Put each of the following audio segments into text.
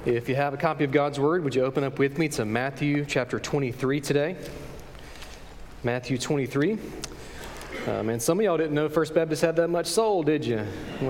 If you have a copy of God's Word, would you open up with me to Matthew chapter 23 today? Matthew 23. And some of y'all didn't know First Baptist had that much soul, did you?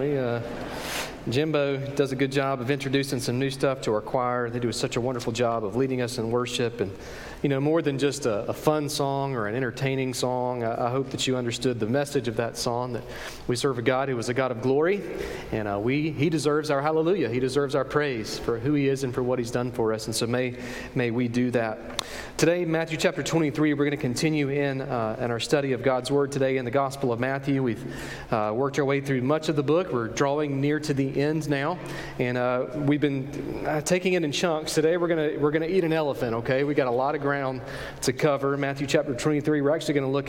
Jimbo does a good job of introducing some new stuff to our choir. They do such a wonderful job of leading us in worship. And, more than just a fun song or an entertaining song, I hope that you understood the message of that song, that we serve a God who is a God of glory. And He deserves our hallelujah. He deserves our praise for who He is and for what He's done for us. And so may we do that. Today, Matthew chapter 23, we're going to continue in our study of God's Word today in the Gospel of Matthew. We've worked our way through much of the book. We're drawing near to the end now, and we've been taking it in chunks. Today we're gonna eat an elephant. Okay, we got a lot of ground to cover. Matthew chapter 23. We're actually going to look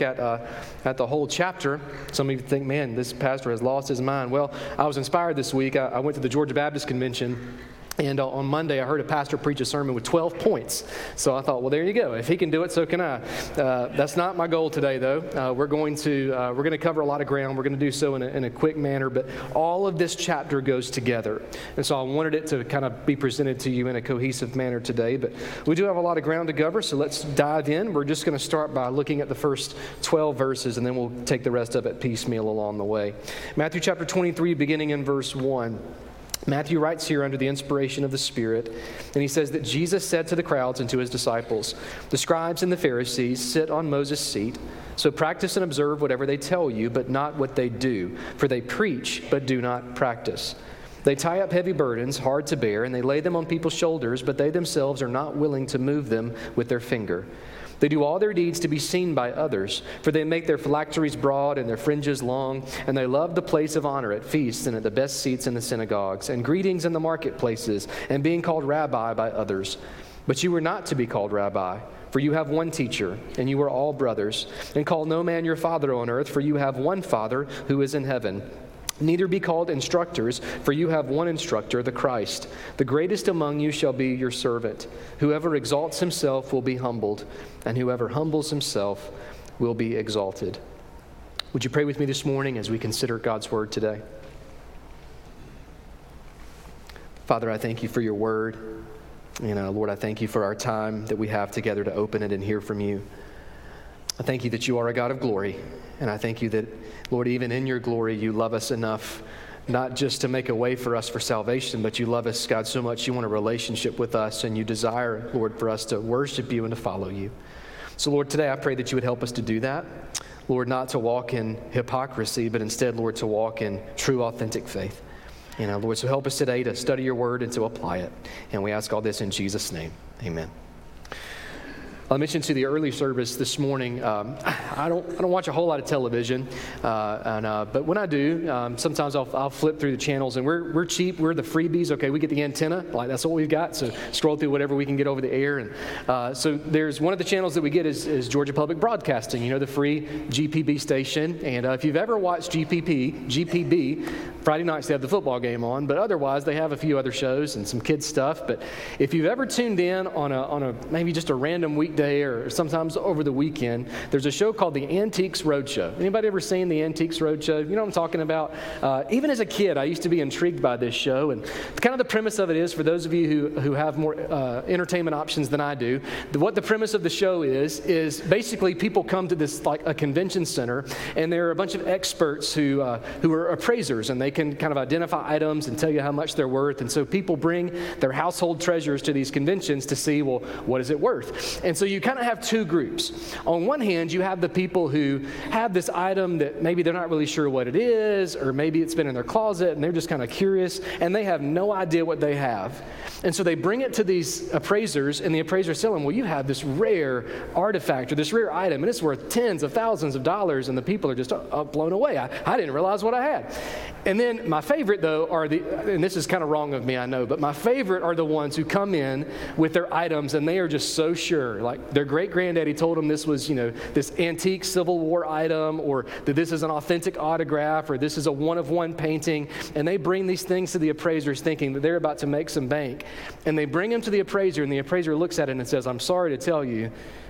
at the whole chapter. Some of you think, man, this pastor has lost his mind. Well, I was inspired this week. I went to the Georgia Baptist Convention. And on Monday, I heard a pastor preach a sermon with 12 points. So I thought, well, there you go. If he can do it, so can I. That's not my goal today, though. We're going to cover a lot of ground. We're going to do so in a quick manner. But all of this chapter goes together. And so I wanted it to kind of be presented to you in a cohesive manner today. But we do have a lot of ground to cover, so let's dive in. We're just going to start by looking at the first 12 verses, and then we'll take the rest of it piecemeal along the way. Matthew chapter 23, beginning in verse 1. Matthew writes here under the inspiration of the Spirit, and he says that Jesus said to the crowds and to his disciples, "The scribes and the Pharisees sit on Moses' seat, so practice and observe whatever they tell you, but not what they do, for they preach but do not practice. They tie up heavy burdens, hard to bear, and they lay them on people's shoulders, but they themselves are not willing to move them with their finger. They do all their deeds to be seen by others, for they make their phylacteries broad and their fringes long, and they love the place of honor at feasts and at the best seats in the synagogues, and greetings in the marketplaces, and being called rabbi by others. But you are not to be called rabbi, for you have one teacher, and you are all brothers. And call no man your father on earth, for you have one Father who is in heaven. Neither be called instructors, for you have one instructor, the Christ. The greatest among you shall be your servant. Whoever exalts himself will be humbled, and whoever humbles himself will be exalted." Would you pray with me this morning as we consider God's Word today? Father, I thank you for your Word. Lord, I thank you for our time that we have together to open it and hear from you. I thank you that you are a God of glory, and I thank you that, Lord, even in your glory, you love us enough, not just to make a way for us for salvation, but you love us, God, so much you want a relationship with us, and you desire, Lord, for us to worship you and to follow you. So, Lord, today I pray that you would help us to do that. Lord, not to walk in hypocrisy, but instead, Lord, to walk in true, authentic faith. Lord, so help us today to study your word and to apply it. And we ask all this in Jesus' name. Amen. I mentioned to the early service this morning, I don't watch a whole lot of television, but when I do, sometimes I'll flip through the channels, and we're cheap. We're the freebies. Okay, we get the antenna, like that's what we've got. So scroll through whatever we can get over the air, and so there's one of the channels that we get is Georgia Public Broadcasting. The free GPB station. And if you've ever watched GPB, Friday nights they have the football game on, but otherwise they have a few other shows and some kids stuff. But if you've ever tuned in on a maybe just a random weekday or sometimes over the weekend, there's a show called the Antiques Roadshow. Anybody ever seen the Antiques Roadshow? You know what I'm talking about? Even as a kid, I used to be intrigued by this show, and kind of the premise of it is, for those of you who have more entertainment options than I do, what the premise of the show is basically people come to this like a convention center, and there are a bunch of experts who are appraisers, and they can kind of identify items and tell you how much they're worth. And so people bring their household treasures to these conventions to see, well, what is it worth? And so you kind of have two groups. On one hand, you have the people who have this item that maybe they're not really sure what it is, or maybe it's been in their closet and they're just kind of curious, and they have no idea what they have. And so they bring it to these appraisers, and the appraisers tell them, well, you have this rare artifact or this rare item, and it's worth tens of thousands of dollars, and the people are just blown away. I didn't realize what I had. And then my favorite, though, and this is kind of wrong of me, I know, but my favorite are the ones who come in with their items, and they are just so sure. Like, their great-granddaddy told them this was, this antique Civil War item, or that this is an authentic autograph, or this is a one-of-one painting. And they bring these things to the appraisers thinking that they're about to make some bank. And they bring them to the appraiser, and the appraiser looks at it and says, "I'm sorry to tell you,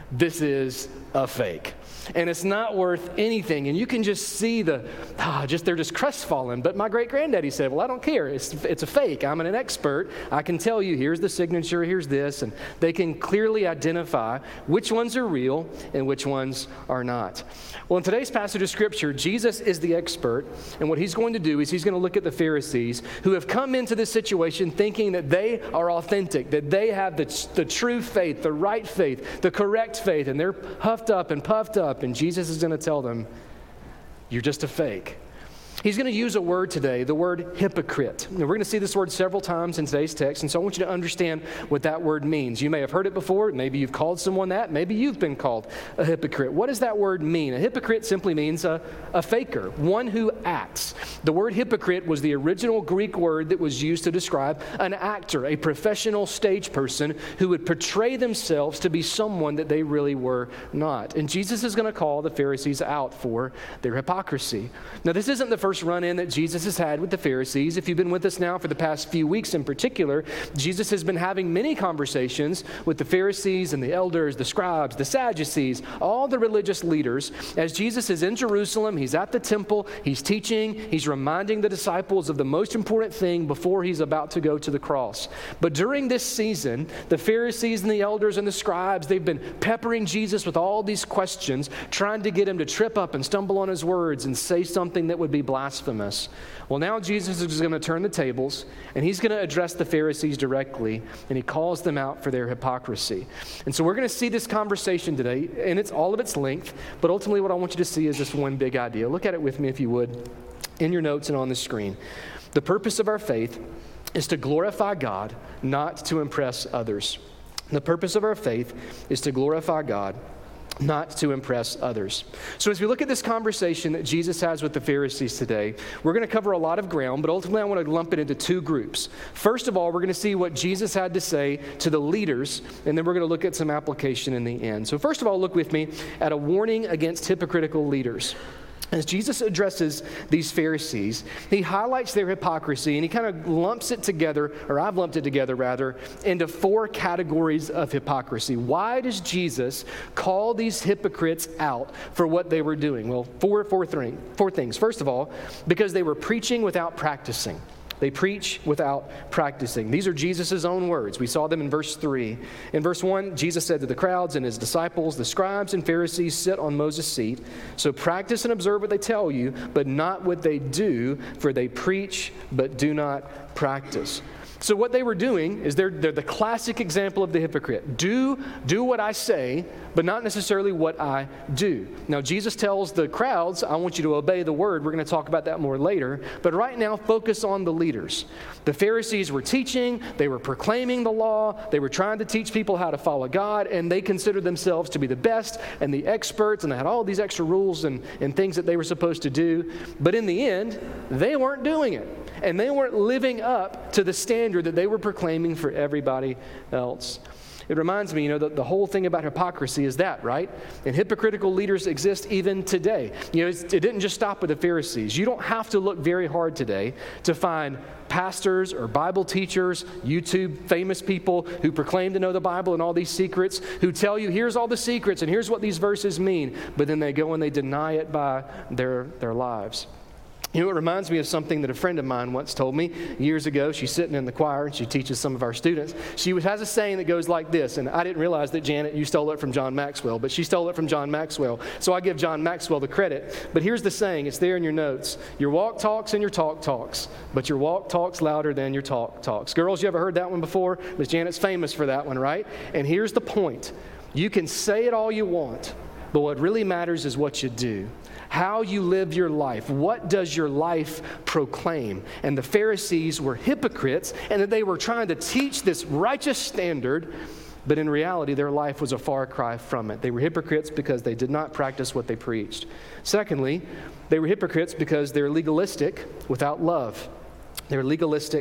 this is a fake. And it's not worth anything. And you can just see they're just crestfallen. But my great-granddaddy said, well, I don't care. It's a fake. I'm an expert. I can tell you, here's the signature, here's this. And they can clearly identify which ones are real and which ones are not. Well, in today's passage of Scripture, Jesus is the expert. And what he's going to do is he's going to look at the Pharisees who have come into this situation thinking that they are authentic, that they have the true faith, the right faith, the correct faith. And they're huffed up and puffed up. And Jesus is going to tell them, you're just a fake. He's going to use a word today, the word hypocrite. And we're going to see this word several times in today's text, and so I want you to understand what that word means. You may have heard it before. Maybe you've called someone that. Maybe you've been called a hypocrite. What does that word mean? A hypocrite simply means a faker, one who acts. The word hypocrite was the original Greek word that was used to describe an actor, a professional stage person who would portray themselves to be someone that they really were not. And Jesus is going to call the Pharisees out for their hypocrisy. Now, this isn't the first run-in that Jesus has had with the Pharisees. If you've been with us now for the past few weeks in particular, Jesus has been having many conversations with the Pharisees and the elders, the scribes, the Sadducees, all the religious leaders. As Jesus is in Jerusalem, he's at the temple, he's teaching, he's reminding the disciples of the most important thing before he's about to go to the cross. But during this season, the Pharisees and the elders and the scribes, they've been peppering Jesus with all these questions, trying to get him to trip up and stumble on his words and say something that would be blasphemous. Well, now Jesus is going to turn the tables, and he's going to address the Pharisees directly, and he calls them out for their hypocrisy. And so we're going to see this conversation today, and it's all of its length, but ultimately what I want you to see is this one big idea. Look at it with me, if you would, in your notes and on the screen. The purpose of our faith is to glorify God, not to impress others. The purpose of our faith is to glorify God, not to impress others. So as we look at this conversation that Jesus has with the Pharisees today, we're going to cover a lot of ground, but ultimately I want to lump it into two groups. First of all, we're going to see what Jesus had to say to the leaders, and then we're going to look at some application in the end. So first of all, look with me at a warning against hypocritical leaders. As Jesus addresses these Pharisees, he highlights their hypocrisy, and he kind of lumps it together, or I've lumped it together rather, into four categories of hypocrisy. Why does Jesus call these hypocrites out for what they were doing? Well, four things. First of all, because they were preaching without practicing. They preach without practicing. These are Jesus' own words. We saw them in verse 3. In verse 1, Jesus said to the crowds and his disciples, "The scribes and Pharisees sit on Moses' seat. So practice and observe what they tell you, but not what they do, for they preach but do not practice." So what they were doing is they're the classic example of the hypocrite. Do what I say, but not necessarily what I do. Now, Jesus tells the crowds, I want you to obey the word. We're going to talk about that more later. But right now, focus on the leaders. The Pharisees were teaching. They were proclaiming the law. They were trying to teach people how to follow God. And they considered themselves to be the best and the experts. And they had all these extra rules and things that they were supposed to do. But in the end, they weren't doing it. And they weren't living up to the standard that they were proclaiming for everybody else. It reminds me, the whole thing about hypocrisy is that, right? And hypocritical leaders exist even today. It didn't just stop with the Pharisees. You don't have to look very hard today to find pastors or Bible teachers, YouTube famous people who proclaim to know the Bible and all these secrets, who tell you, here's all the secrets and here's what these verses mean, but then they go and they deny it by their lives. It reminds me of something that a friend of mine once told me years ago. She's sitting in the choir and she teaches some of our students. She has a saying that goes like this, and I didn't realize that, Janet, you stole it from John Maxwell, but she stole it from John Maxwell. So I give John Maxwell the credit. But here's the saying. It's there in your notes. Your walk talks and your talk talks, but your walk talks louder than your talk talks. Girls, you ever heard that one before? Miss Janet's famous for that one, right? And here's the point. You can say it all you want, but what really matters is what you do. How you live your life. What does your life proclaim? And the Pharisees were hypocrites, and that they were trying to teach this righteous standard, but in reality, their life was a far cry from it. They were hypocrites because they did not practice what they preached. Secondly, they were hypocrites because they're legalistic without love. They're legalistic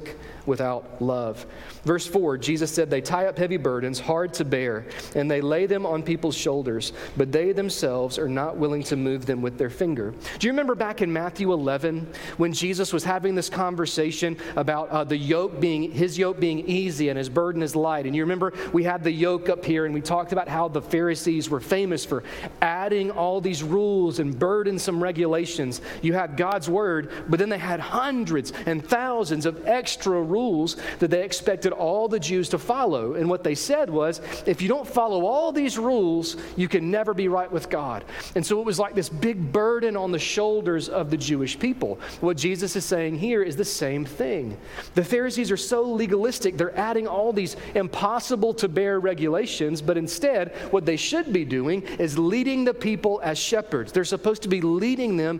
without love. Verse 4, Jesus said, they tie up heavy burdens, hard to bear, and they lay them on people's shoulders, but they themselves are not willing to move them with their finger. Do you remember back in Matthew 11 when Jesus was having this conversation about his yoke being easy and his burden is light? And you remember we had the yoke up here and we talked about how the Pharisees were famous for adding all these rules and burdensome regulations. You had God's word, but then they had hundreds and thousands of extra rules that they expected all the Jews to follow. And what they said was, if you don't follow all these rules, you can never be right with God. And so it was like this big burden on the shoulders of the Jewish people. What Jesus is saying here is the same thing. The Pharisees are so legalistic, they're adding all these impossible to bear regulations, but instead, what they should be doing is leading the people as shepherds. They're supposed to be leading them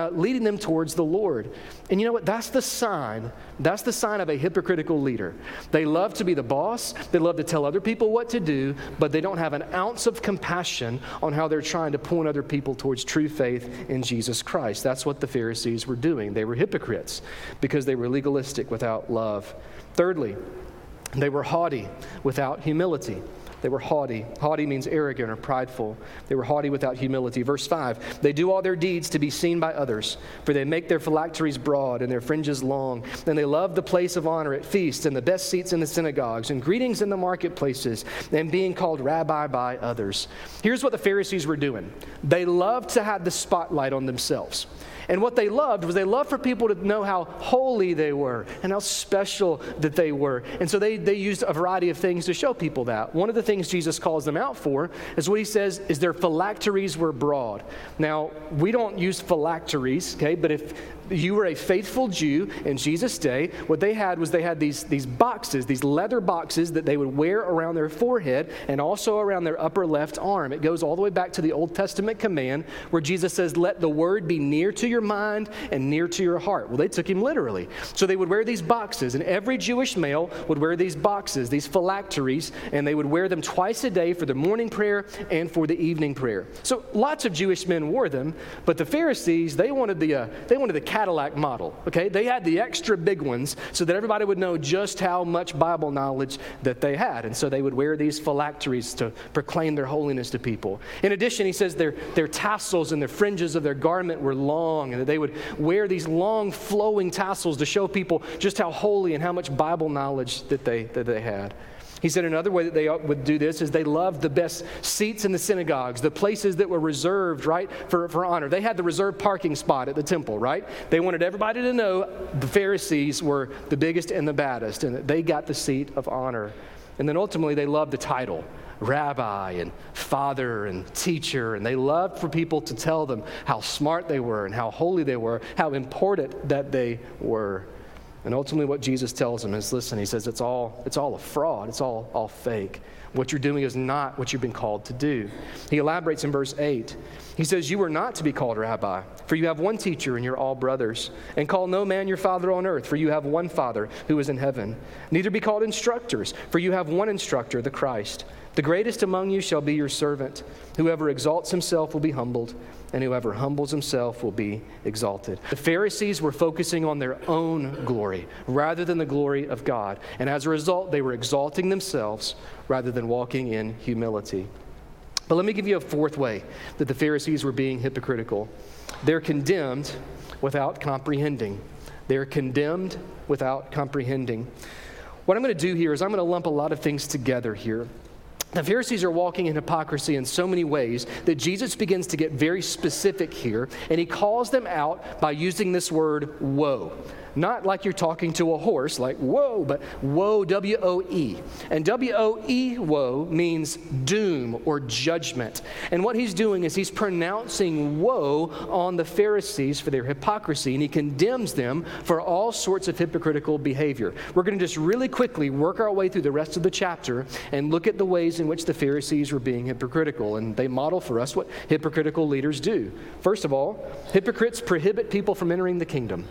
towards the Lord. And you know what? That's the sign of a hypocritical leader. They love to be the boss. They love to tell other people what to do, but they don't have an ounce of compassion on how they're trying to point other people towards true faith in Jesus Christ. That's what the Pharisees were doing. They were hypocrites because they were legalistic without love. Thirdly, they were haughty without humility. They were haughty. Haughty means arrogant or prideful. They were haughty without humility. Verse 5, they do all their deeds to be seen by others, for they make their phylacteries broad and their fringes long. And they love the place of honor at feasts and the best seats in the synagogues and greetings in the marketplaces and being called rabbi by others. Here's what the Pharisees were doing. They loved to have the spotlight on themselves. And what they loved was they loved for people to know how holy they were and how special that they were. And so they used a variety of things to show people that. One of the things Jesus calls them out for is what he says is their phylacteries were broad. Now, we don't use phylacteries, okay? But if you were a faithful Jew in Jesus' day, what they had was these boxes, these leather boxes that they would wear around their forehead and also around their upper left arm. It goes all the way back to the Old Testament command where Jesus says, let the word be near to your mind and near to your heart. Well, they took him literally. So they would wear these boxes, and every Jewish male would wear these boxes, these phylacteries, and they would wear them twice a day for the morning prayer and for the evening prayer. So lots of Jewish men wore them, but the Pharisees, they wanted the Cadillac model, okay? They had the extra big ones so that everybody would know just how much Bible knowledge that they had. And so they would wear these phylacteries to proclaim their holiness to people. In addition, he says their tassels and the fringes of their garment were long, and that they would wear these long flowing tassels to show people just how holy and how much Bible knowledge that they had. He said another way that they would do this is they loved the best seats in the synagogues, the places that were reserved, right, for honor. They had the reserved parking spot at the temple, right? They wanted everybody to know the Pharisees were the biggest and the baddest, and that they got the seat of honor. And then ultimately they loved the title, rabbi and father and teacher, and they loved for people to tell them how smart they were and how holy they were, how important that they were. And ultimately what Jesus tells them is, listen, he says, it's all a fraud. It's all fake. What you're doing is not what you've been called to do. He elaborates in verse 8. He says, you are not to be called rabbi, for you have one teacher and you're all brothers. And call no man your father on earth, for you have one Father who is in heaven. Neither be called instructors, for you have one instructor, the Christ. The greatest among you shall be your servant. Whoever exalts himself will be humbled, and whoever humbles himself will be exalted. The Pharisees were focusing on their own glory rather than the glory of God. And as a result, they were exalting themselves rather than walking in humility. But let me give you a fourth way that the Pharisees were being hypocritical. They're condemned without comprehending. They're condemned without comprehending. What I'm going to do here is I'm going to lump a lot of things together here. The Pharisees are walking in hypocrisy in so many ways that Jesus begins to get very specific here, and he calls them out by using this word, woe. Not like you're talking to a horse, like whoa, but woe, W-O-E. And W-O-E, woe, means doom or judgment. And what he's doing is he's pronouncing woe on the Pharisees for their hypocrisy, and he condemns them for all sorts of hypocritical behavior. We're going to just really quickly work our way through the rest of the chapter and look at the ways in which the Pharisees were being hypocritical, and they model for us what hypocritical leaders do. First of all, hypocrites prohibit people from entering the kingdom.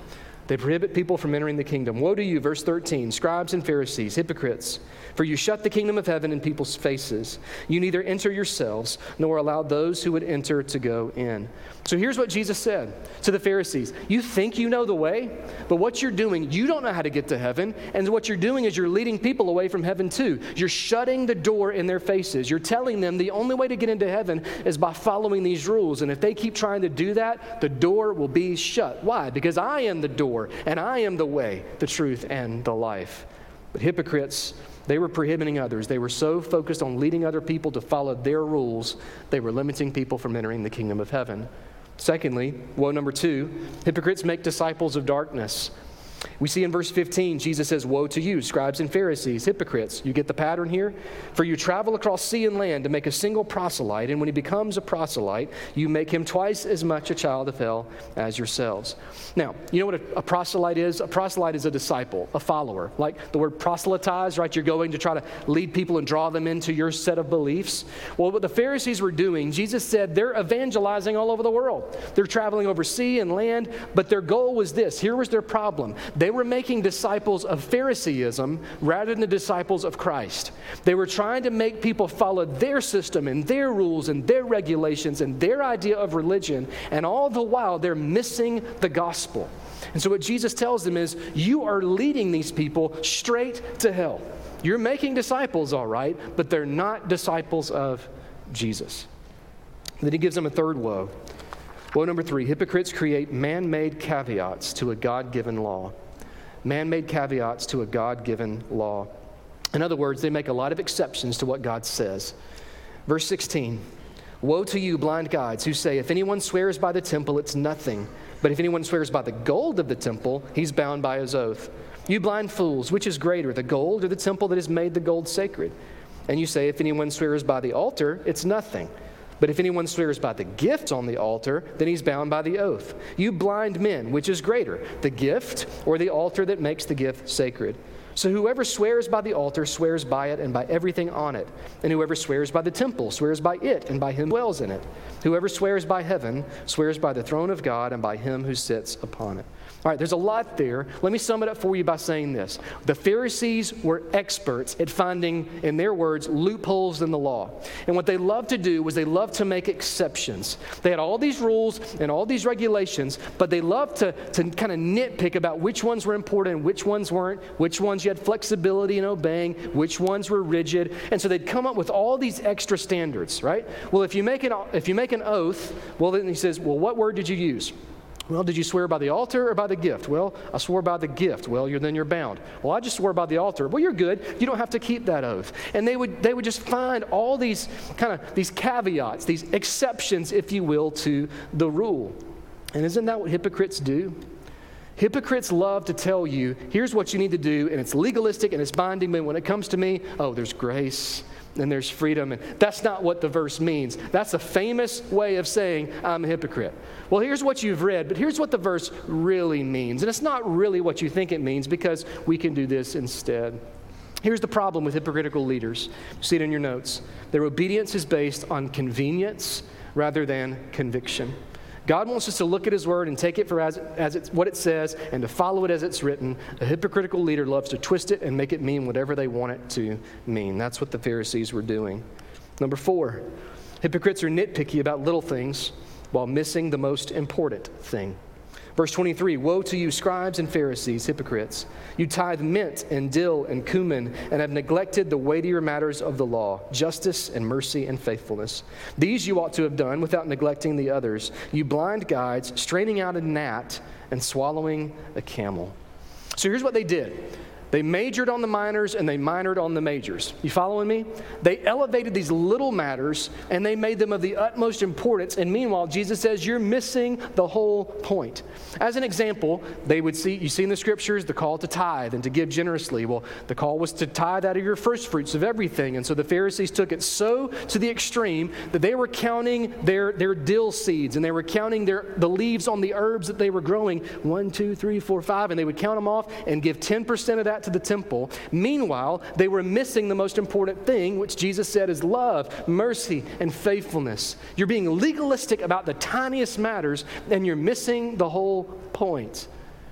They prohibit people from entering the kingdom. Woe to you, verse 13, scribes and Pharisees, hypocrites, for you shut the kingdom of heaven in people's faces. You neither enter yourselves, nor allow those who would enter to go in. So here's what Jesus said to the Pharisees. You think you know the way, but what you're doing, you don't know how to get to heaven, and what you're doing is you're leading people away from heaven too. You're shutting the door in their faces. You're telling them the only way to get into heaven is by following these rules, and if they keep trying to do that, the door will be shut. Why? Because I am the door, and I am the way, the truth, and the life. But hypocrites, they were prohibiting others. They were so focused on leading other people to follow their rules, they were limiting people from entering the kingdom of heaven. Secondly, woe number 2, hypocrites make disciples of darkness. We see in verse 15, Jesus says, woe to you, scribes and Pharisees, hypocrites. You get the pattern here? For you travel across sea and land to make a single proselyte, and when he becomes a proselyte, you make him twice as much a child of hell as yourselves. Now, you know what a proselyte is? A proselyte is a disciple, a follower. Like the word proselytize, right? You're going to try to lead people and draw them into your set of beliefs. Well, what the Pharisees were doing, Jesus said they're evangelizing all over the world. They're traveling over sea and land, but their goal was this. Here was their problem. They were making disciples of Phariseeism rather than the disciples of Christ. They were trying to make people follow their system and their rules and their regulations and their idea of religion, and all the while they're missing the gospel. And so what Jesus tells them is, you are leading these people straight to hell. You're making disciples, all right, but they're not disciples of Jesus. Then he gives them a third woe. Woe number 3, hypocrites create man-made caveats to a God-given law. Man-made caveats to a God-given law. In other words, they make a lot of exceptions to what God says. Verse 16, woe to you, blind guides, who say, if anyone swears by the temple, it's nothing. But if anyone swears by the gold of the temple, he's bound by his oath. You blind fools, which is greater, the gold or the temple that has made the gold sacred? And you say, if anyone swears by the altar, it's nothing. But if anyone swears by the gift on the altar, then he's bound by the oath. You blind men, which is greater, the gift or the altar that makes the gift sacred? So whoever swears by the altar swears by it and by everything on it. And whoever swears by the temple swears by it and by him who dwells in it. Whoever swears by heaven swears by the throne of God and by him who sits upon it. All right, there's a lot there. Let me sum it up for you by saying this. The Pharisees were experts at finding, in their words, loopholes in the law. And what they loved to do was they loved to make exceptions. They had all these rules and all these regulations, but they loved to kind of nitpick about which ones were important and which ones weren't, which ones you had flexibility in obeying, which ones were rigid. And so they'd come up with all these extra standards, right? Well, if you make an oath, well, then he says, well, what word did you use? Well, did you swear by the altar or by the gift? Well, I swore by the gift. Well, then you're bound. Well, I just swore by the altar. Well, you're good. You don't have to keep that oath. And they would just find all these these caveats, these exceptions, if you will, to the rule. And isn't that what hypocrites do? Hypocrites love to tell you, here's what you need to do, and it's legalistic and it's binding, but when it comes to me, oh, there's grace and there's freedom. And that's not what the verse means. That's a famous way of saying I'm a hypocrite. Well, here's what you've read, but here's what the verse really means. And it's not really what you think it means, because we can do this instead. Here's the problem with hypocritical leaders. You see it in your notes. Their obedience is based on convenience rather than conviction. God wants us to look at his word and take it for as it's what it says and to follow it as it's written. A hypocritical leader loves to twist it and make it mean whatever they want it to mean. That's what the Pharisees were doing. Number 4, hypocrites are nitpicky about little things while missing the most important thing. Verse 23, woe to you, scribes and Pharisees, hypocrites. You tithe mint and dill and cumin and have neglected the weightier matters of the law, justice and mercy and faithfulness. These you ought to have done without neglecting the others. You blind guides, straining out a gnat and swallowing a camel. So here's what they did. They majored on the minors and they minored on the majors. You following me? They elevated these little matters and they made them of the utmost importance. And meanwhile, Jesus says, you're missing the whole point. As an example, they would see, you see in the scriptures, the call to tithe and to give generously. Well, the call was to tithe out of your first fruits of everything. And so the Pharisees took it so to the extreme that they were counting their dill seeds and they were counting the leaves on the herbs that they were growing. 1, 2, 3, 4, 5. And they would count them off and give 10% of that to the temple. Meanwhile, they were missing the most important thing, which Jesus said is love, mercy, and faithfulness. You're being legalistic about the tiniest matters, and you're missing the whole point.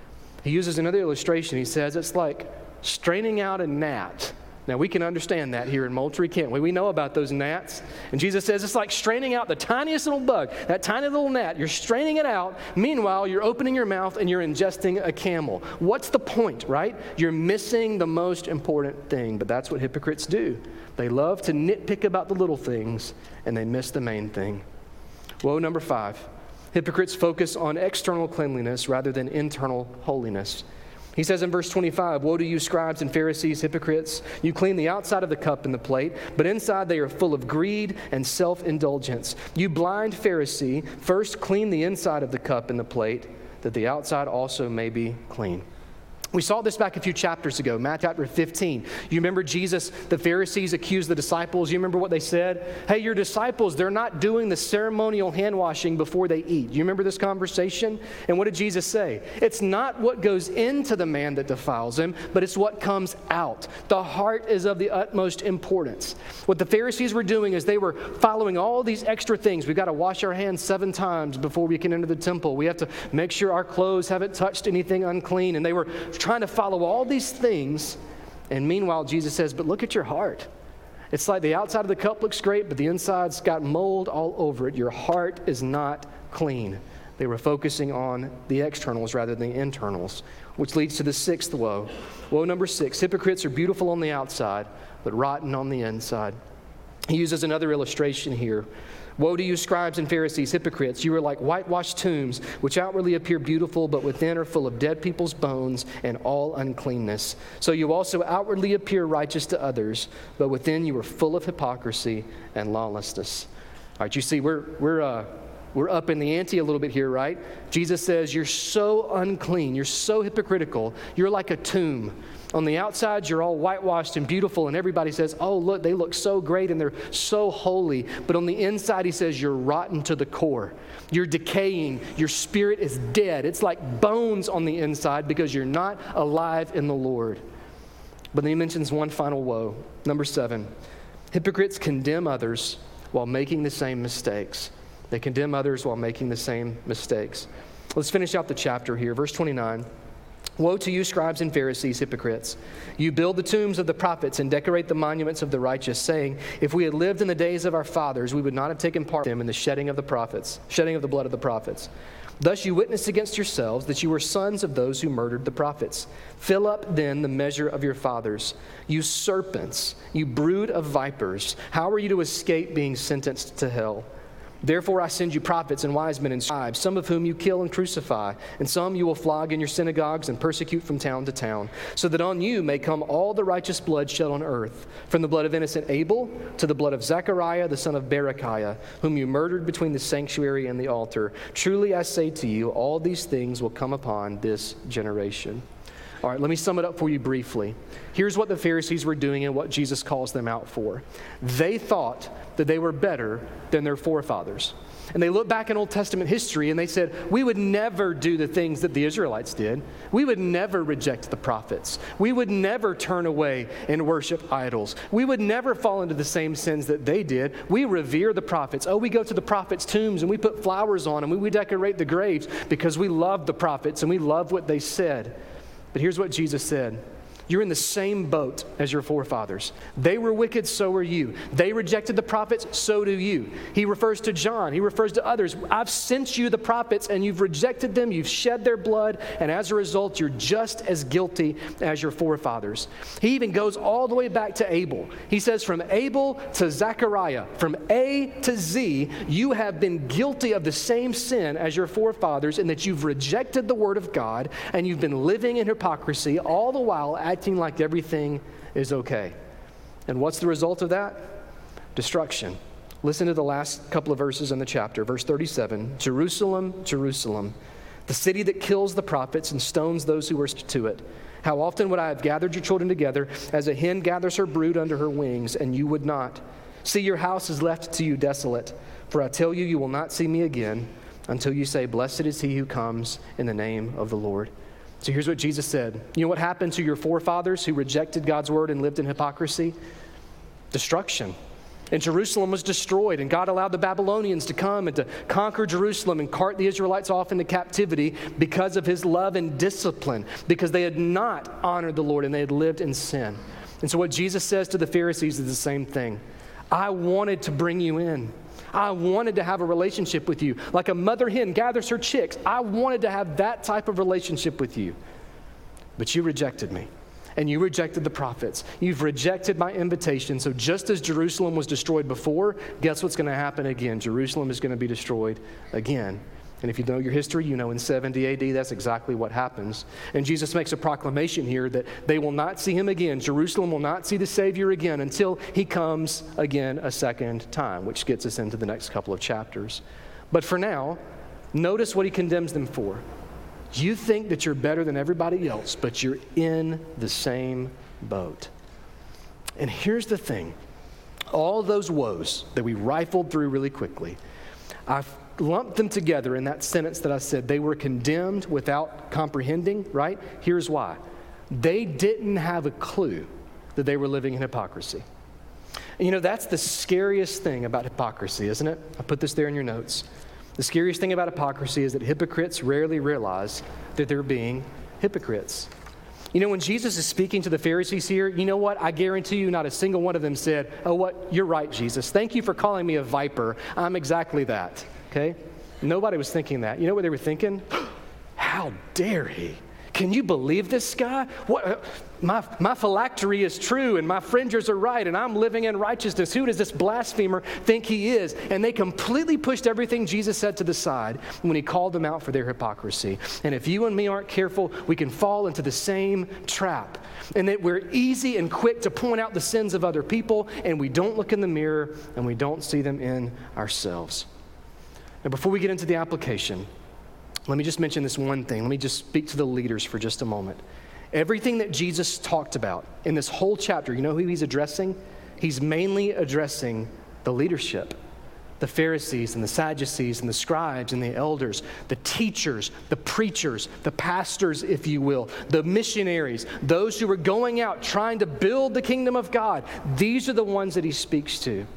He uses another illustration. He says it's like straining out a gnat. Now, we can understand that here in Moultrie, can't we? We know about those gnats. And Jesus says it's like straining out the tiniest little bug, that tiny little gnat. You're straining it out. Meanwhile, you're opening your mouth and you're ingesting a camel. What's the point, right? You're missing the most important thing. But that's what hypocrites do. They love to nitpick about the little things, and they miss the main thing. Woe number 5. Hypocrites focus on external cleanliness rather than internal holiness. He says in verse 25, "Woe to you, scribes and Pharisees, hypocrites! You clean the outside of the cup and the plate, but inside they are full of greed and self-indulgence. You blind Pharisee, first clean the inside of the cup and the plate, that the outside also may be clean." We saw this back a few chapters ago, Matthew chapter 15. You remember Jesus, the Pharisees accused the disciples. You remember what they said? Hey, your disciples, they're not doing the ceremonial hand washing before they eat. You remember this conversation? And what did Jesus say? It's not what goes into the man that defiles him, but it's what comes out. The heart is of the utmost importance. What the Pharisees were doing is they were following all these extra things. We've got to wash our hands 7 times before we can enter the temple. We have to make sure our clothes haven't touched anything unclean. And they were trying to follow all these things, and meanwhile Jesus says, but look at your heart. It's like the outside of the cup looks great, but the inside's got mold all over it. Your heart is not clean. They were focusing on the externals rather than the internals, which leads to the 6th woe. Woe number 6, hypocrites are beautiful on the outside, but rotten on the inside. He uses another illustration here. Woe to you, scribes and Pharisees, hypocrites! You are like whitewashed tombs, which outwardly appear beautiful, but within are full of dead people's bones and all uncleanness. So you also outwardly appear righteous to others, but within you are full of hypocrisy and lawlessness. All right, you see, we're up in the ante a little bit here, right? Jesus says you're so unclean, you're so hypocritical, you're like a tomb. On the outside, you're all whitewashed and beautiful, and everybody says, oh, look, they look so great and they're so holy. But on the inside, he says, you're rotten to the core. You're decaying. Your spirit is dead. It's like bones on the inside because you're not alive in the Lord. But then he mentions one final woe. Number 7, hypocrites condemn others while making the same mistakes. They condemn others while making the same mistakes. Let's finish out the chapter here. Verse 29. Woe to you, scribes and Pharisees, hypocrites! You build the tombs of the prophets and decorate the monuments of the righteous, saying, if we had lived in the days of our fathers, we would not have taken part with them in the shedding of the blood of the prophets. Thus you witness against yourselves that you were sons of those who murdered the prophets. Fill up then the measure of your fathers. You serpents, you brood of vipers, how are you to escape being sentenced to hell? Therefore I send you prophets and wise men and scribes, some of whom you kill and crucify, and some you will flog in your synagogues and persecute from town to town, so that on you may come all the righteous blood shed on earth, from the blood of innocent Abel to the blood of Zechariah the son of Berechiah, whom you murdered between the sanctuary and the altar. Truly I say to you, all these things will come upon this generation. All right, let me sum it up for you briefly. Here's what the Pharisees were doing and what Jesus calls them out for. They thought that they were better than their forefathers. And they look back in Old Testament history and they said, we would never do the things that the Israelites did. We would never reject the prophets. We would never turn away and worship idols. We would never fall into the same sins that they did. We revere the prophets. Oh, we go to the prophets' tombs and we put flowers on them. We decorate the graves because we love the prophets and we love what they said. But here's what Jesus said. You're in the same boat as your forefathers. They were wicked, so are you. They rejected the prophets, so do you. He refers to John. He refers to others. I've sent you the prophets, and you've rejected them. You've shed their blood, and as a result, you're just as guilty as your forefathers. He even goes all the way back to Abel. He says, from Abel to Zechariah, from A to Z, you have been guilty of the same sin as your forefathers in that you've rejected the word of God, and you've been living in hypocrisy all the while acting like everything is okay. And what's the result of that? Destruction. Listen to the last couple of verses in the chapter. Verse 37, Jerusalem, Jerusalem, the city that kills the prophets and stones those who are to it. How often would I have gathered your children together as a hen gathers her brood under her wings, and you would not? See, your house is left to you desolate. For I tell you, you will not see me again until you say, blessed is he who comes in the name of the Lord. So here's what Jesus said. You know what happened to your forefathers who rejected God's word and lived in hypocrisy? Destruction. And Jerusalem was destroyed, and God allowed the Babylonians to come and to conquer Jerusalem and cart the Israelites off into captivity because of his love and discipline, because they had not honored the Lord and they had lived in sin. And so what Jesus says to the Pharisees is the same thing. I wanted to bring you in. I wanted to have a relationship with you. Like a mother hen gathers her chicks. I wanted to have that type of relationship with you. But you rejected me. And you rejected the prophets. You've rejected my invitation. So just as Jerusalem was destroyed before, guess what's going to happen again? Jerusalem is going to be destroyed again. And if you know your history, you know in 70 AD, that's exactly what happens. And Jesus makes a proclamation here that they will not see him again. Jerusalem will not see the Savior again until he comes again a second time, which gets us into the next couple of chapters. But for now, notice what he condemns them for. You think that you're better than everybody else, but you're in the same boat. And here's the thing. All those woes that we rifled through really quickly, I've lumped them together in that sentence that I said. They were condemned without comprehending, right? Here's why. They didn't have a clue that they were living in hypocrisy. And you know, that's the scariest thing about hypocrisy, isn't it? I put this there in your notes. The scariest thing about hypocrisy is that hypocrites rarely realize that they're being hypocrites. You know, when Jesus is speaking to the Pharisees here, you know what? I guarantee you not a single one of them said, oh, what? You're right, Jesus. Thank you for calling me a viper. I'm exactly that, okay? Nobody was thinking that. You know what they were thinking? How dare he? Can you believe this guy? What? My phylactery is true and my fringers are right and I'm living in righteousness. Who does this blasphemer think he is? And they completely pushed everything Jesus said to the side when he called them out for their hypocrisy. And if you and me aren't careful, we can fall into the same trap. And that we're easy and quick to point out the sins of other people and we don't look in the mirror and we don't see them in ourselves. Now, before we get into the application, let me just mention this one thing. Let me just speak to the leaders for just a moment. Everything that Jesus talked about in this whole chapter, you know who he's addressing? He's mainly addressing the leadership, the Pharisees and the Sadducees and the scribes and the elders, the teachers, the preachers, the pastors, if you will, the missionaries, those who were going out trying to build the kingdom of God. These are the ones that he speaks to.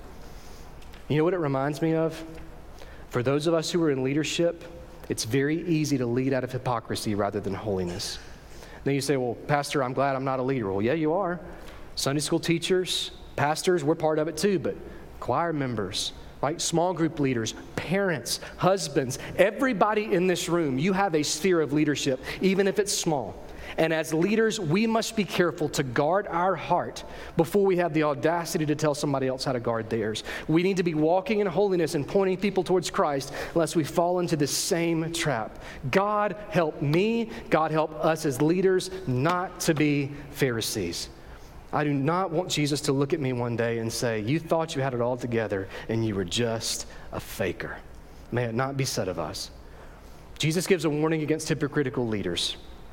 You know what it reminds me of? For those of us who are in leadership, it's very easy to lead out of hypocrisy rather than holiness. Then you say, well, Pastor, I'm glad I'm not a leader. Well, yeah, you are. Sunday school teachers, pastors, we're part of it too, but choir members, right? Small group leaders, parents, husbands, everybody in this room, you have a sphere of leadership, even if it's small. And as leaders, we must be careful to guard our heart before we have the audacity to tell somebody else how to guard theirs. We need to be walking in holiness and pointing people towards Christ lest we fall into the same trap. God help me, God help us as leaders not to be Pharisees. I do not want Jesus to look at me one day and say, you thought you had it all together and you were just a faker. May it not be said of us. Jesus gives a warning against hypocritical leaders.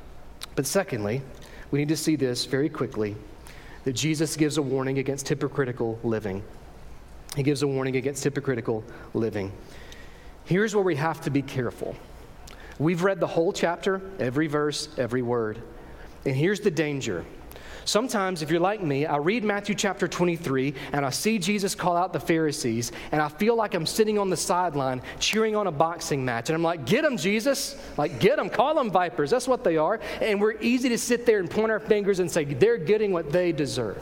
But secondly, we need to see this very quickly, that Jesus gives a warning against hypocritical living. He gives a warning against hypocritical living. Here's where we have to be careful. We've read the whole chapter, every verse, every word. And here's the danger. Sometimes, if you're like me, I read Matthew chapter 23, and I see Jesus call out the Pharisees, and I feel like I'm sitting on the sideline cheering on a boxing match. And I'm like, get them, Jesus. Like, get them. Call them vipers. That's what they are. And we're easy to sit there and point our fingers and say, they're getting what they deserve.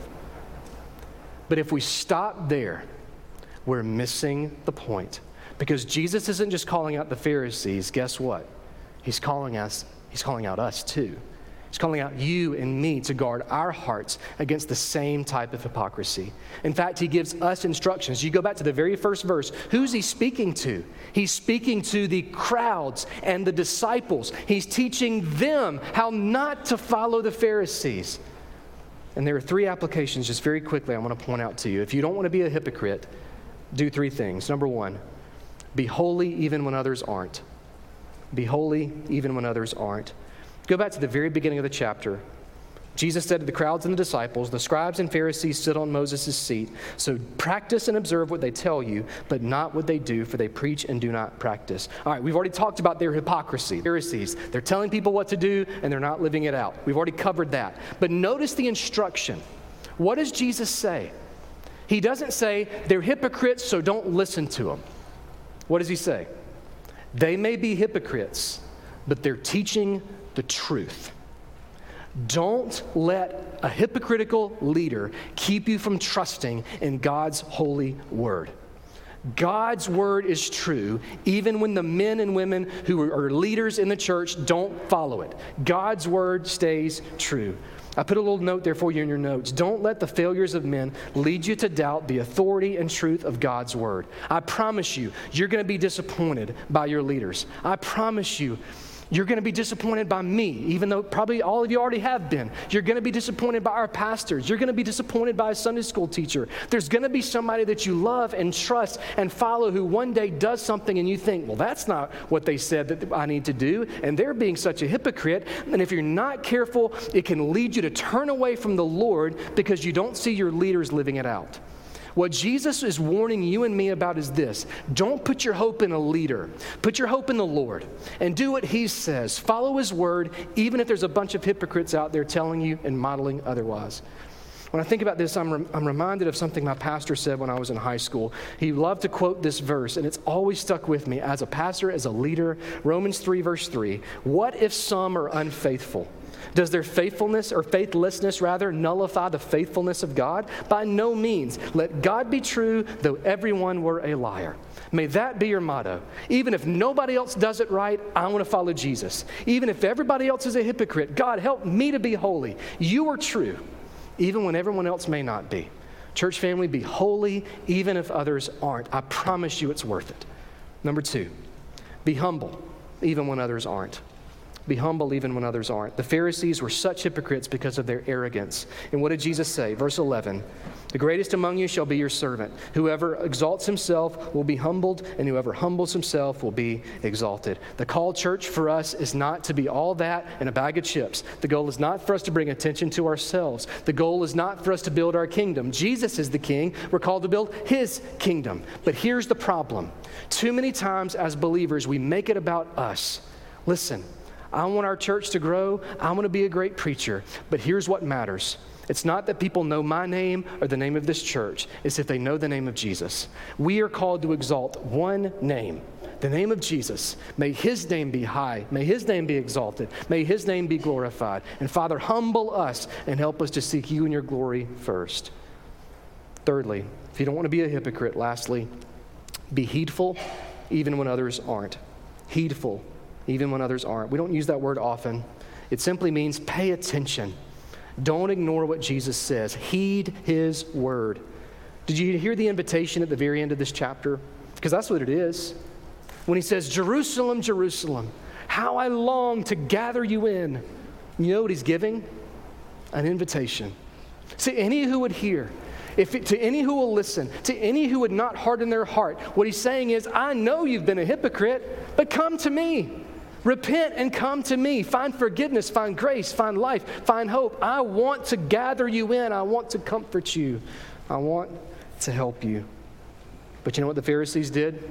But if we stop there, we're missing the point. Because Jesus isn't just calling out the Pharisees. Guess what? He's calling out us too. He's calling out you and me to guard our hearts against the same type of hypocrisy. In fact, he gives us instructions. You go back to the very first verse. Who's he speaking to? He's speaking to the crowds and the disciples. He's teaching them how not to follow the Pharisees. And there are three applications just very quickly I want to point out to you. If you don't want to be a hypocrite, do three things. Number one, be holy even when others aren't. Be holy even when others aren't. Go back to the very beginning of the chapter. Jesus said to the crowds and the disciples, the scribes and Pharisees sit on Moses' seat. So practice and observe what they tell you, but not what they do, for they preach and do not practice. All right, we've already talked about their hypocrisy. Pharisees, they're telling people what to do, and they're not living it out. We've already covered that. But notice the instruction. What does Jesus say? He doesn't say they're hypocrites, so don't listen to them. What does he say? They may be hypocrites, but they're teaching the truth. Don't let a hypocritical leader keep you from trusting in God's holy word. God's word is true, even when the men and women who are leaders in the church don't follow it. God's word stays true. I put a little note there for you in your notes. Don't let the failures of men lead you to doubt the authority and truth of God's word. I promise you, you're going to be disappointed by your leaders. I promise you, you're going to be disappointed by me, even though probably all of you already have been. You're going to be disappointed by our pastors. You're going to be disappointed by a Sunday school teacher. There's going to be somebody that you love and trust and follow who one day does something and you think, well, that's not what they said that I need to do, and they're being such a hypocrite. And if you're not careful, it can lead you to turn away from the Lord because you don't see your leaders living it out. What Jesus is warning you and me about is this. Don't put your hope in a leader. Put your hope in the Lord and do what he says. Follow his word, even if there's a bunch of hypocrites out there telling you and modeling otherwise. When I think about this, I'm reminded of something my pastor said when I was in high school. He loved to quote this verse, and it's always stuck with me as a pastor, as a leader. Romans 3, verse 3. What if some are unfaithful? Does their faithfulness or faithlessness rather nullify the faithfulness of God? By no means. Let God be true, though everyone were a liar. May that be your motto. Even if nobody else does it right, I want to follow Jesus. Even if everybody else is a hypocrite, God, help me to be holy. You are true, even when everyone else may not be. Church family, be holy, even if others aren't. I promise you it's worth it. Number 2, be humble, even when others aren't. Be humble even when others aren't. The Pharisees were such hypocrites because of their arrogance. And what did Jesus say? Verse 11, the greatest among you shall be your servant. Whoever exalts himself will be humbled, and whoever humbles himself will be exalted. The call, church, for us is not to be all that and a bag of chips. The goal is not for us to bring attention to ourselves. The goal is not for us to build our kingdom. Jesus is the king. We're called to build his kingdom. But here's the problem. Too many times as believers, we make it about us. Listen. I want our church to grow. I want to be a great preacher. But here's what matters. It's not that people know my name or the name of this church. It's if they know the name of Jesus. We are called to exalt one name, the name of Jesus. May his name be high. May his name be exalted. May his name be glorified. And Father, humble us and help us to seek you and your glory first. Thirdly, if you don't want to be a hypocrite, lastly, be heedful even when others aren't. Heedful even when others aren't. We don't use that word often. It simply means pay attention. Don't ignore what Jesus says. Heed his word. Did you hear the invitation at the very end of this chapter? Because that's what it is. When he says, Jerusalem, Jerusalem, how I long to gather you in. You know what he's giving? An invitation. See, any who would hear, to any who will listen, to any who would not harden their heart, what he's saying is, I know you've been a hypocrite, but come to me. Repent and come to me. Find forgiveness, find grace, find life, find hope. I want to gather you in. I want to comfort you. I want to help you. But you know what the Pharisees did?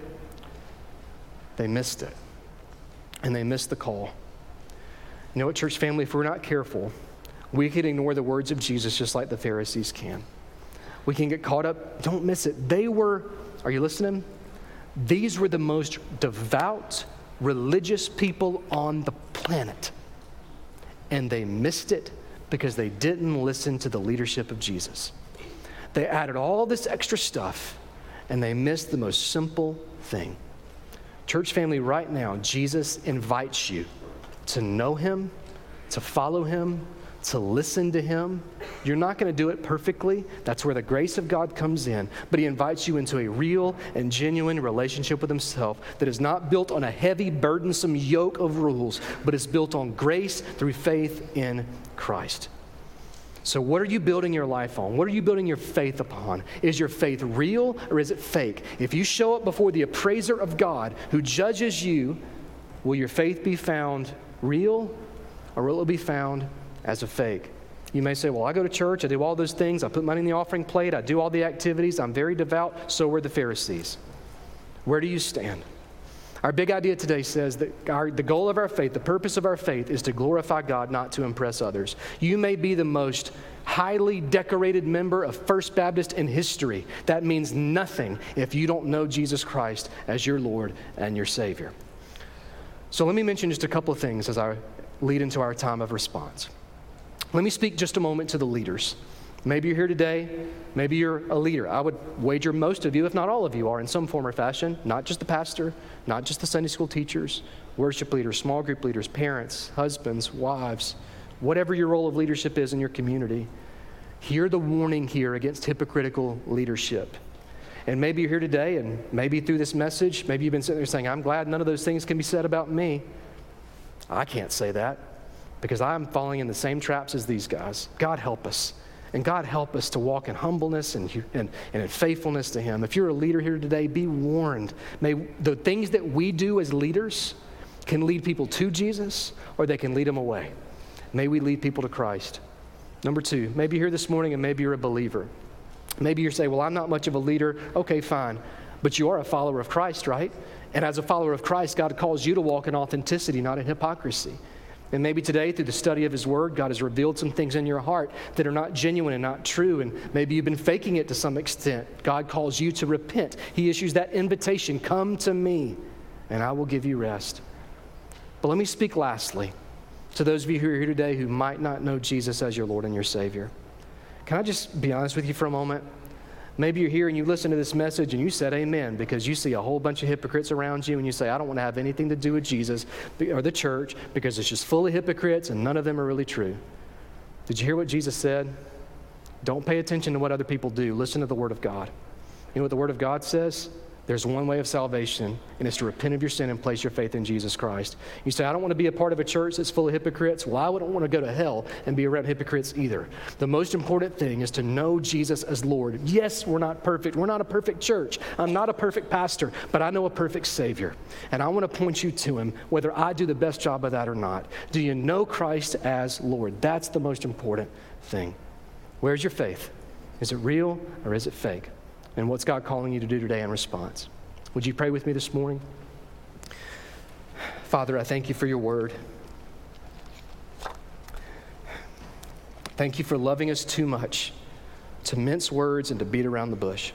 They missed it. And they missed the call. You know what, church family, if we're not careful, we can ignore the words of Jesus just like the Pharisees can. We can get caught up. Don't miss it. Are you listening? These were the most devout, religious people on the planet. And they missed it because they didn't listen to the leadership of Jesus. They added all this extra stuff and they missed the most simple thing. Church family, right now, Jesus invites you to know him, to follow him, to listen to him. You're not going to do it perfectly. That's where the grace of God comes in. But he invites you into a real and genuine relationship with himself that is not built on a heavy, burdensome yoke of rules, but is built on grace through faith in Christ. So what are you building your life on? What are you building your faith upon? Is your faith real or is it fake? If you show up before the appraiser of God who judges you, will your faith be found real or will it be found as a fake? You may say, well, I go to church, I do all those things, I put money in the offering plate, I do all the activities, I'm very devout. So were the Pharisees. Where do you stand? Our big idea today says that the goal of our faith, the purpose of our faith, is to glorify God, not to impress others. You may be the most highly decorated member of First Baptist in history. That means nothing if you don't know Jesus Christ as your Lord and your Savior. So let me mention just a couple of things as I lead into our time of response. Let me speak just a moment to the leaders. Maybe you're here today, maybe you're a leader. I would wager most of you, if not all of you, are in some form or fashion, not just the pastor, not just the Sunday school teachers, worship leaders, small group leaders, parents, husbands, wives, whatever your role of leadership is in your community. Hear the warning here against hypocritical leadership. And maybe you're here today, and maybe through this message, maybe you've been sitting there saying, I'm glad none of those things can be said about me. I can't say that because I'm falling in the same traps as these guys. God help us. And God help us to walk in humbleness and in faithfulness to Him. If you're a leader here today, be warned. May the things that we do as leaders can lead people to Jesus, or they can lead them away. May we lead people to Christ. Number two, maybe you're here this morning and maybe you're a believer. Maybe you're saying, well, I'm not much of a leader. Okay, fine. But you are a follower of Christ, right? And as a follower of Christ, God calls you to walk in authenticity, not in hypocrisy. And maybe today, through the study of His Word, God has revealed some things in your heart that are not genuine and not true, and maybe you've been faking it to some extent. God calls you to repent. He issues that invitation, come to me, and I will give you rest. But let me speak lastly to those of you who are here today who might not know Jesus as your Lord and your Savior. Can I just be honest with you for a moment? Maybe you're here and you listen to this message and you said amen because you see a whole bunch of hypocrites around you and you say, I don't want to have anything to do with Jesus or the church because it's just full of hypocrites and none of them are really true. Did you hear what Jesus said? Don't pay attention to what other people do. Listen to the Word of God. You know what the Word of God says? There's one way of salvation, and it's to repent of your sin and place your faith in Jesus Christ. You say, I don't want to be a part of a church that's full of hypocrites. Well, I wouldn't want to go to hell and be around hypocrites either. The most important thing is to know Jesus as Lord. Yes, we're not perfect. We're not a perfect church. I'm not a perfect pastor, but I know a perfect Savior. And I want to point you to Him, whether I do the best job of that or not. Do you know Christ as Lord? That's the most important thing. Where's your faith? Is it real or is it fake? And what's God calling you to do today in response? Would you pray with me this morning? Father, I thank you for your word. Thank you for loving us too much to mince words and to beat around the bush.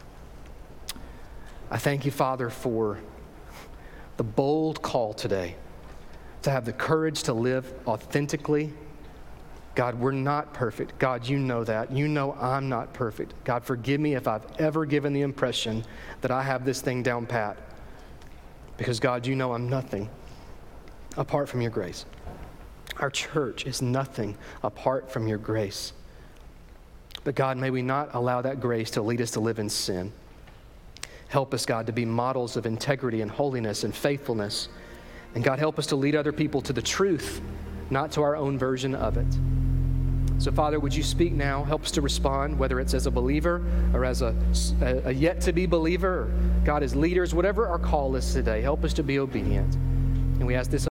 I thank you, Father, for the bold call today to have the courage to live authentically. God, we're not perfect. God, you know that. You know I'm not perfect. God, forgive me if I've ever given the impression that I have this thing down pat. Because, God, you know I'm nothing apart from your grace. Our church is nothing apart from your grace. But, God, may we not allow that grace to lead us to live in sin. Help us, God, to be models of integrity and holiness and faithfulness. And, God, help us to lead other people to the truth, not to our own version of it. So, Father, would you speak now? Help us to respond, whether it's as a believer or as a yet-to-be believer, or God, as leaders, whatever our call is today, help us to be obedient. And we ask this